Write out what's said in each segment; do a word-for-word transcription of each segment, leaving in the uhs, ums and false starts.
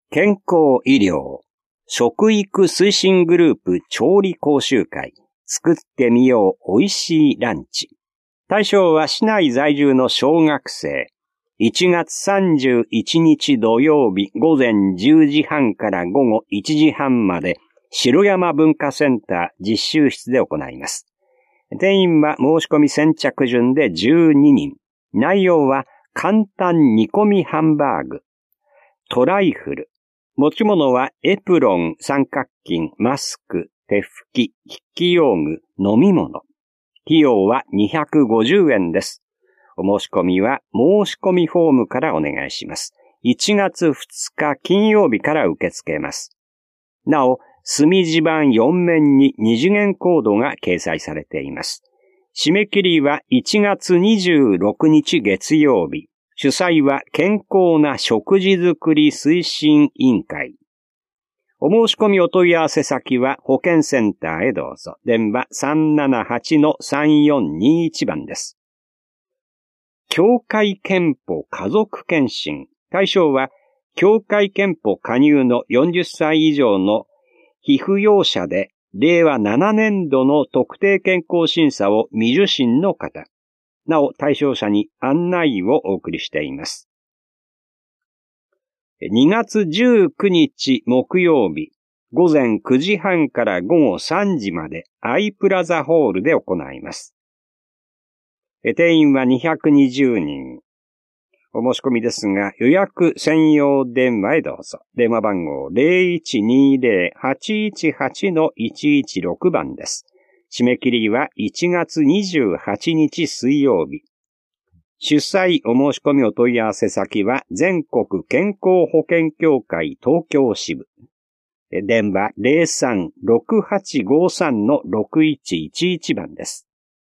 健康医療、食育推進グループ調理講習会、作ってみよう美味しいランチ。対象は市内在住の小学生。いちがつさんじゅういちにち土曜日午前じゅうじはんから午後いちじはんまで城山文化センター実習室で行います。定員は申し込み先着順でじゅうににん。内容は簡単煮込みハンバーグ、トライフル。持ち物はエプロン、三角巾、マスク、手拭き、筆記用具、飲み物。費用はにひゃくごじゅうえんです。お申し込みは申し込みフォームからお願いします。いちがつふつか金曜日から受け付けます。なお、墨字盤よんめんに二次元コードが掲載されています。締め切りはいちがつにじゅうろくにち月曜日。主催は健康な食事作り推進委員会。お申し込みお問い合わせ先は保健センターへどうぞ。電話 さんななはちのさんよんにいち 番です。協会憲法家族検診。対象は協会憲法加入のよんじゅっさい以上の被扶養者でれいわななねんどの特定健康審査を未受診の方。なお、対象者に案内をお送りしています。にがつじゅうくにち木曜日、午前くじはんから午後さんじまでアイプラザホールで行います。定員はにひゃくにじゅうにん。お申し込みですが、予約専用電話へどうぞ。電話番号 ゼロいちにゼロ はちいちはち いちいちろく 番です。締め切りはいちがつにじゅうはちにち水曜日。主催お申し込みお問い合わせ先は全国健康保険協会東京支部。電話 ゼロさん ろくはちごさん ろくいちいちいち 番です。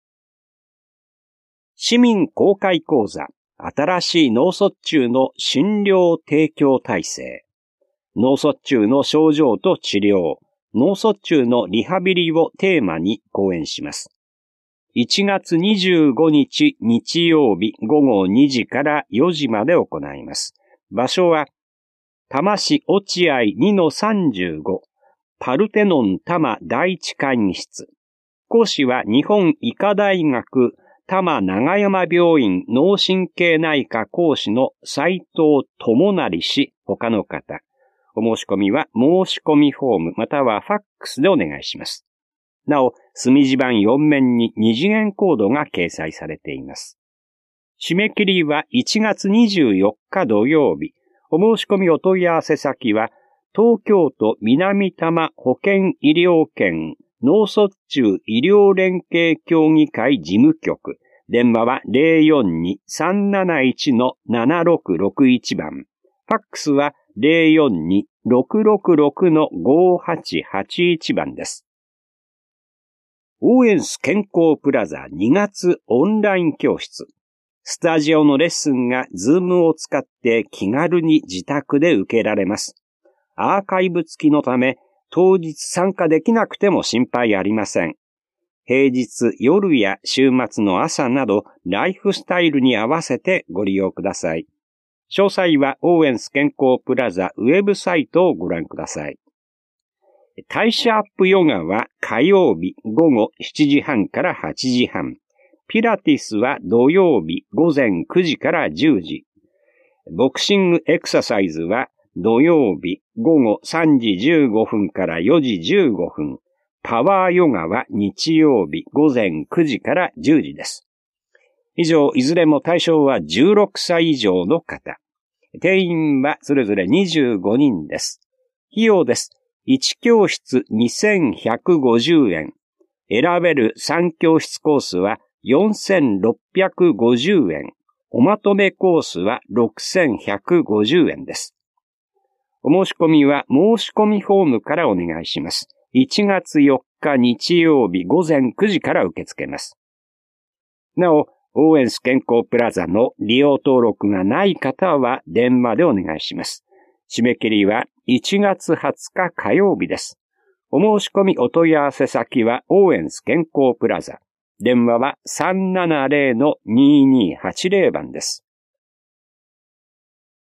市民公開講座、新しい脳卒中の診療提供体制。脳卒中の症状と治療。脳卒中のリハビリをテーマに講演します。いちがつにじゅうごにち日曜日午後にじからよじまで行います。場所は、多摩市落合 にのさんじゅうご パルテノン多摩第一会議室。講師は日本医科大学多摩長山病院脳神経内科講師の斉藤智成氏他の方。お申し込みは申し込みフォームまたはファックスでお願いします。なお、墨字盤よんめんに二次元コードが掲載されています。締め切りはいちがつにじゅうよっか土曜日。お申し込みお問い合わせ先は東京都南多摩保健医療圏脳卒中医療連携協議会事務局。電話は ゼロよんに さんなないち ななろくろくいち 番。ファックスはゼロよんに ろくろくろく ごはちはちいち 番です。オーエンス健康プラザにがつオンライン教室。スタジオのレッスンがズームを使って気軽に自宅で受けられます。アーカイブ付きのため当日参加できなくても心配ありません。平日夜や週末の朝などライフスタイルに合わせてご利用ください。詳細はオーエンス健康プラザウェブサイトをご覧ください。代謝アップヨガは火曜日午後しちじはんからはちじはん。ピラティスは土曜日午前くじからじゅうじ。ボクシングエクササイズは土曜日午後さんじじゅうごふんからよじじゅうごふん。パワーヨガは日曜日午前くじからじゅうじです。以上、いずれも対象はじゅうろくさい以上の方。定員はそれぞれにじゅうごにんです。費用です。いちきょうしつにせんひゃくごじゅうえん。選べるさんきょうしつコースはよんせんろっぴゃくごじゅうえん。おまとめコースはろくせんひゃくごじゅうえんです。お申し込みは申し込みフォームからお願いします。いちがつよっか日曜日午前くじから受け付けます。なお、オーエンス健康プラザの利用登録がない方は電話でお願いします。締め切りはいちがつはつか火曜日です。お申し込みお問い合わせ先はオーエンス健康プラザ。電話は さんななゼロ にーにーはちゼロ 番です。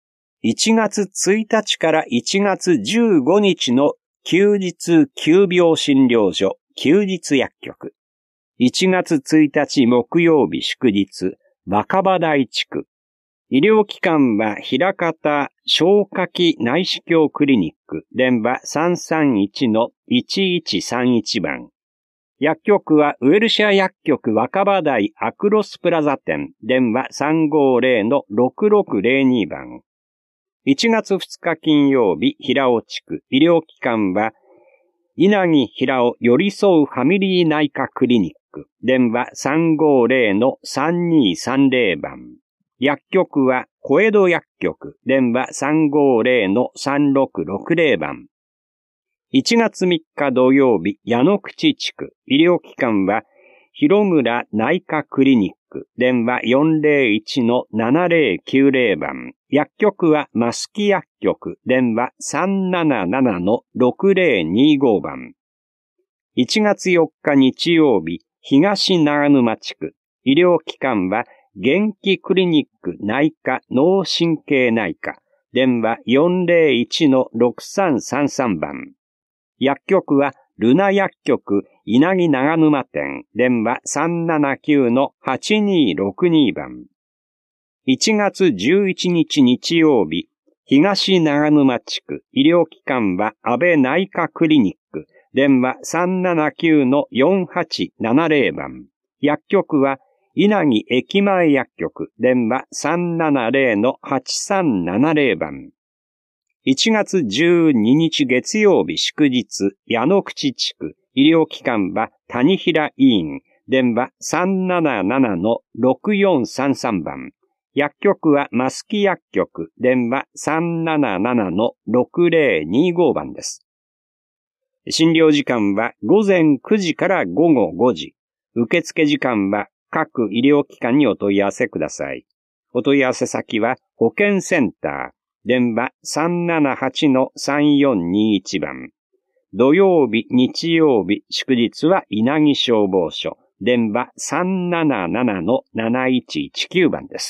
いちがつついたちからいちがつじゅうごにちの休日急病診療所、休日薬局。いちがつついたち木曜日祝日、若葉台地区。医療機関は枚方消化器内視鏡クリニック、電話 さんさんいちのいちいちさんいち 番。薬局はウエルシア薬局若葉台アクロスプラザ店、電話 さんごゼロのろくろくゼロに 番。いちがつふつか金曜日、平尾地区。医療機関は稲城平尾寄り添うファミリー内科クリニック、電話 さんごゼロのさんにさんゼロ 番。薬局は小江戸薬局、電話 さんごゼロのさんろくろくゼロ 番。いちがつみっか土曜日、矢野口地区。医療機関は広村内科クリニック、電話 よんゼロいちのななゼロきゅうゼロ 番。薬局は増木薬局、電話 さんななななのろくゼロにご 番。いちがつよっか日曜日、東長沼地区。医療機関は元気クリニック内科脳神経内科、電話 よんゼロいちのろくさんさんさん 番。薬局はルナ薬局稲城長沼店、電話 さんななきゅうのはちにろくに 番。いちがつじゅういちにち日曜日、東長沼地区。医療機関は安倍内科クリニック、電話 さんななきゅうのよんはちななゼロ 番。薬局は稲城駅前薬局、電話 さんななゼロのはちさんななゼロ 番。いちがつじゅうににち月曜日祝日、矢野口地区。医療機関は谷平医院、電話 さんななななのろくよんさんさん 番。薬局は増木薬局、電話 さんななななのろくゼロにご 番です。診療時間は午前くじから午後ごじ。受付時間は各医療機関にお問い合わせください。お問い合わせ先は保健センター、電話 さんななはちのさんよんにいち 番。土曜日、日曜日、祝日は稲城消防署、電話 さんななななのなないちいちきゅう 番です。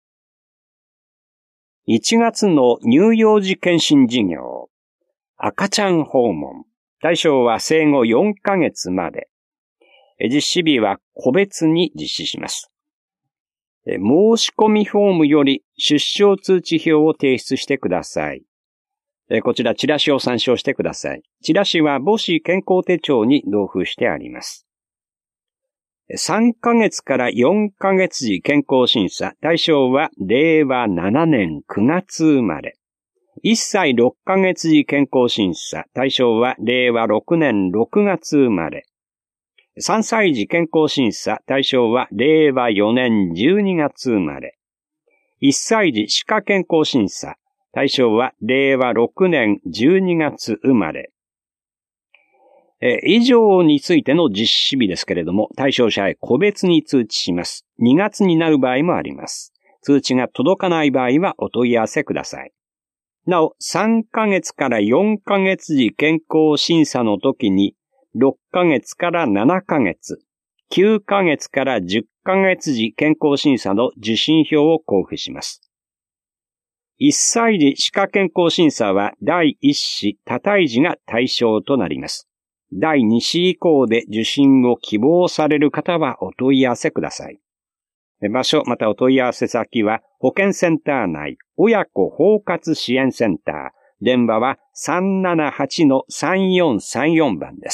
いちがつの乳幼児健診事業、赤ちゃん訪問。対象は生後よんかげつまで。実施日は個別に実施します。申し込みフォームより出生通知表を提出してください。こちらチラシを参照してください。チラシは母子健康手帳に同封してあります。さんかげつからよんかげつ時健康審査。対象はれいわななねんくがつ生まれ。いっさいろっかげつ時健康審査。対象はれいわろくねんろくがつ生まれ。さんさい時健康審査。対象はれいわよねんじゅうにがつ生まれ。いっさい時歯科健康審査。対象はれいわろくねんじゅうにがつ生まれ。え以上についての実施日ですけれども、対象者へ個別に通知します。にがつになる場合もあります。通知が届かない場合はお問い合わせください。なお、さんかげつからよんかげつ時健康審査の時に、ろっかげつからななかげつ、きゅうかげつからじゅっかげつ時健康審査の受診票を交付します。いっさい時歯科健康審査はだいいっ子多胎児が対象となります。だいに子以降で受診を希望される方はお問い合わせください。場所またお問い合わせ先は保健センター内親子包括支援センター。電話は さんななはちのさんよんさんよん 番です。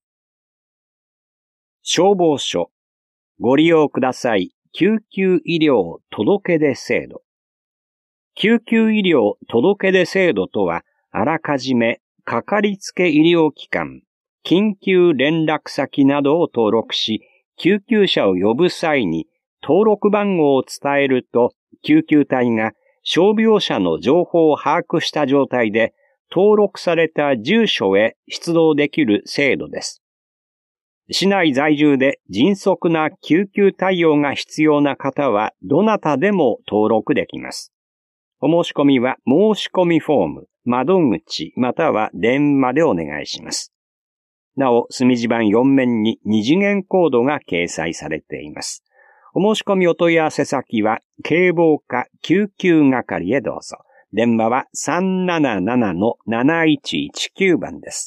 消防署。ご利用ください。救急医療届出制度。救急医療届出制度とは、あらかじめかかりつけ医療機関、緊急連絡先などを登録し、救急車を呼ぶ際に登録番号を伝えると、救急隊が傷病者の情報を把握した状態で、登録された住所へ出動できる制度です。市内在住で迅速な救急対応が必要な方は、どなたでも登録できます。お申し込みは申し込みフォーム、窓口または電話でお願いします。なお、墨字盤よん面に二次元コードが掲載されています。お申し込みお問い合わせ先は、警防課救急係へどうぞ。 電話は さんななななのなないちいちきゅう 番です。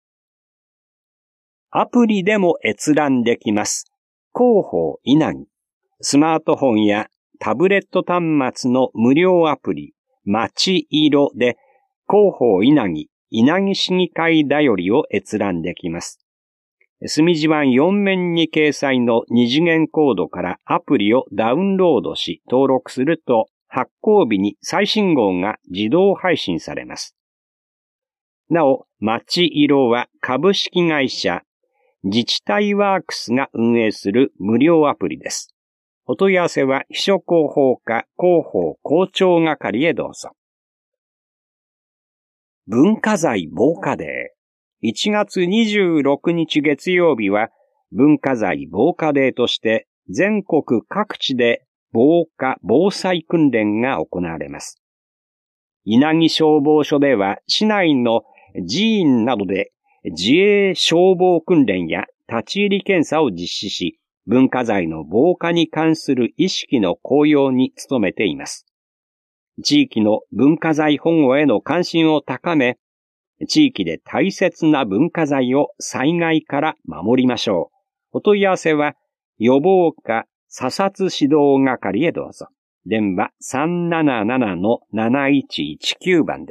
アプリでも閲覧できます。広報稲城。スマートフォンやタブレット端末の無料アプリ、まちいろで広報稲城、稲城市議会だよりを閲覧できます。墨字版よん面に掲載の二次元コードからアプリをダウンロードし登録すると発行日に最新号が自動配信されます。なお、まちいろは株式会社自治体ワークスが運営する無料アプリです。お問い合わせは秘書広報課広報広聴係へどうぞ。文化財防火デー。いちがつにじゅうろくにち月曜日は文化財防火デーとして全国各地で防火防災訓練が行われます。稲城消防署では市内の寺院などで自衛消防訓練や立ち入り検査を実施し、文化財の防火に関する意識の向上に努めています。地域の文化財保護への関心を高め、地域で大切な文化財を災害から守りましょう。お問い合わせは予防課査察指導係へどうぞ。電話 さんななななのなないちいちきゅう 番です。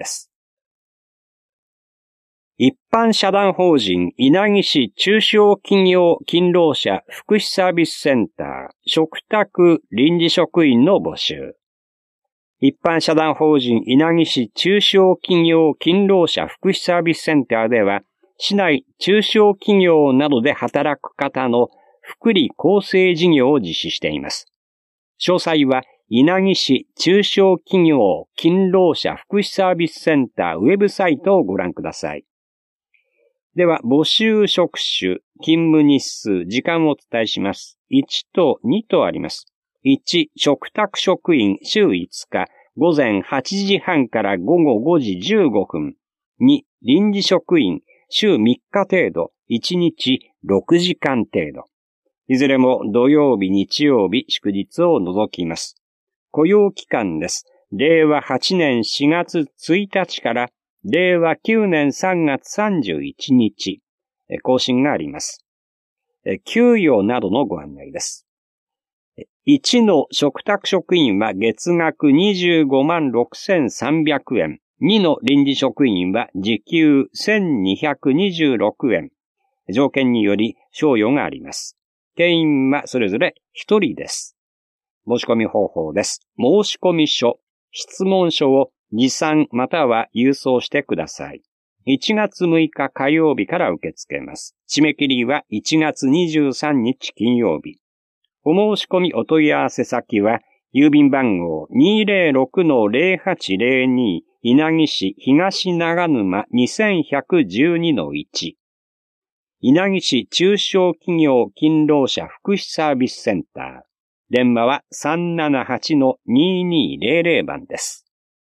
一般社団法人稲城市中小企業勤労者福祉サービスセンター嘱託臨時職員の募集。一般社団法人稲城市中小企業勤労者福祉サービスセンターでは、市内中小企業などで働く方の福利厚生事業を実施しています。詳細は稲城市中小企業勤労者福祉サービスセンターウェブサイトをご覧ください。では、募集職種、勤務日数、時間をお伝えします。いちとにとあります。いち、嘱託職員週いつか、午前はちじはんから午後ごじじゅうごふん。に、臨時職員週みっか程度、いちにちろくじかん程度。いずれも土曜日、日曜日、祝日を除きます。雇用期間です。れいわはちねんしがつついたちかられいわきゅうねんさんがつさんじゅういちにち、更新があります。給与などのご案内です。いちの嘱託職員は月額にじゅうごまんろくせんさんびゃくえん。にの臨時職員は時給せんにひゃくにじゅうろくえん。条件により賞与があります。定員はそれぞれひとりです。申し込み方法です。申込書、質問書を持参または郵送してください。いちがつむいか火曜日から受け付けます。締め切りはいちがつにじゅうさんにち金曜日。お申し込みお問い合わせ先は、郵便番号 にーぜろろくのぜろはちぜろに 稲城市東長沼 にせんひゃくじゅうにのいち。稲城市中小企業勤労者福祉サービスセンター。電話は さんななはちのにーにーぜろぜろ 番です。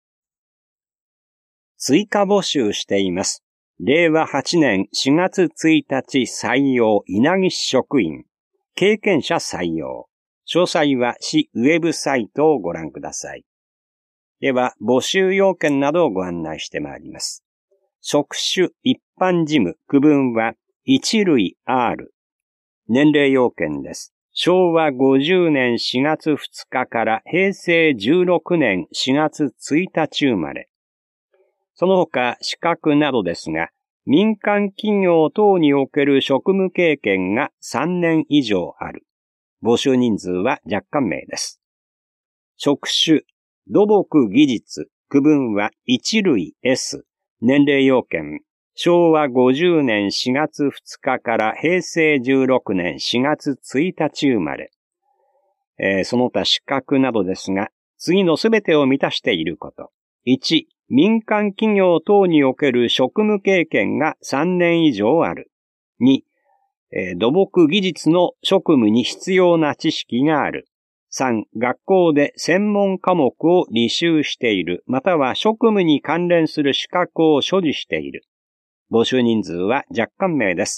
追加募集しています。れいわはちねんしがつついたち採用稲城市職員。経験者採用。詳細は市ウェブサイトをご覧ください。では、募集要件などをご案内してまいります。職種一般事務区分はいちるい アール。年齢要件です。しょうわごじゅうねんしがつふつかからへいせいじゅうろくねんしがつついたち生まれ。その他資格などですが、民間企業等における職務経験がさんねん以上ある。募集人数は若干名です。職種、土木技術、区分はいちるい エス。年齢要件、しょうわごじゅうねんしがつふつかからへいせいじゅうろくねんしがつついたち生まれ。えー、その他資格などですが、次のすべてを満たしていること。いち、民間企業等における職務経験がさんねん以上ある。に、えー、土木技術の職務に必要な知識がある。さん、学校で専門科目を履修している、または職務に関連する資格を所持している。募集人数は若干名です。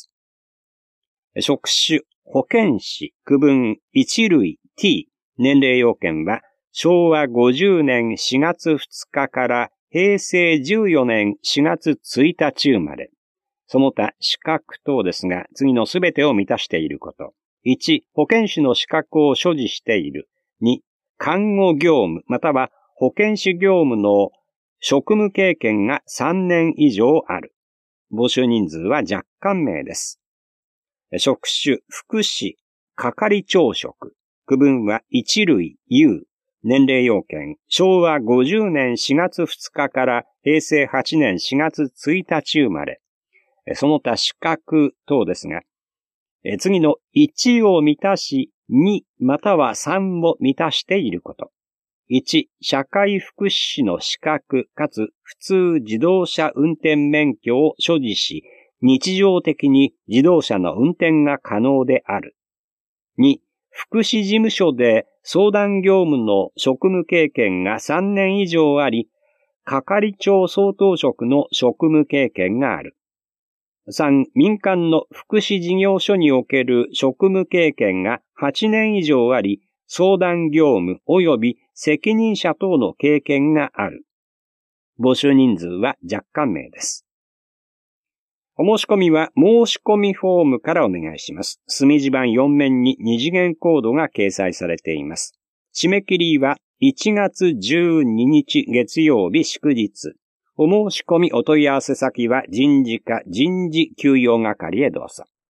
職種、保健師、区分いちるい T、年齢要件はしょうわごじゅうねんしがつふつかからへいせいじゅうよねんしがつついたち生まれ。その他資格等ですが、次のすべてを満たしていること。いち、保健師の資格を所持している。に、看護業務または保健師業務の職務経験がさんねん以上ある。募集人数は若干名です。職種、福祉、係長職。区分はいち類、有。年齢要件、しょうわごじゅうねんしがつふつかからへいせいはちねんしがつついたち生まれ。その他資格等ですが、次のいちを満たし、にまたはさんを満たしていること。いち、社会福祉士の資格かつ普通自動車運転免許を所持し、日常的に自動車の運転が可能である。に、福祉事務所で相談業務の職務経験がさんねん以上あり、係長相当職の職務経験がある。さん、民間の福祉事業所における職務経験がはちねん以上あり、相談業務及び責任者等の経験がある。募集人数は若干名です。お申し込みは申し込みフォームからお願いします。墨字盤よん面に二次元コードが掲載されています。締め切りはいちがつじゅうににち月曜日祝日。お申し込みお問い合わせ先は人事課人事給与係へどうぞ。